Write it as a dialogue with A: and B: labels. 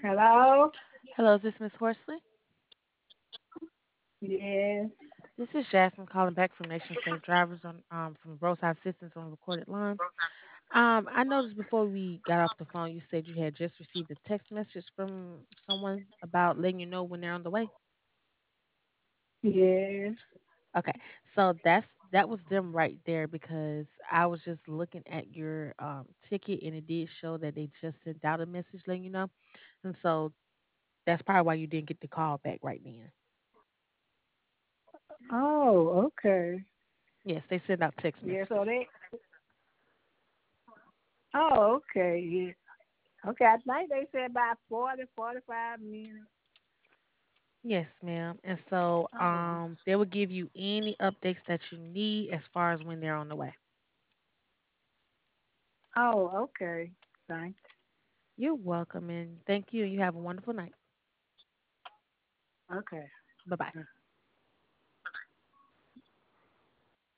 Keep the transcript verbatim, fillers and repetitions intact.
A: Hello?
B: Hello, is this Miss Horsley?
A: Yes.
B: This is Jasmine calling back from Nation Safe Drivers on um from Roadside Assistance on recorded line. Um, I noticed before we got off the phone, you said you had just received a text message from someone about letting you know when they're on the way.
A: Yes.
B: Okay, so that's that was them right there because I was just looking at your um ticket and it did show that they just sent out a message letting you know, and so that's probably why you didn't get the call back right then.
A: Oh, okay.
B: Yes, they send out text
A: Yeah, so
B: messages.
A: they oh, okay, yeah. Okay, I think they said about forty, forty-five minutes.
B: Yes, ma'am. And so
A: Oh.
B: um they will give you any updates that you need as far as when they're on the way.
A: Oh, okay. Thanks.
B: You're welcome and thank you. You have a wonderful night.
A: Okay.
B: Bye bye.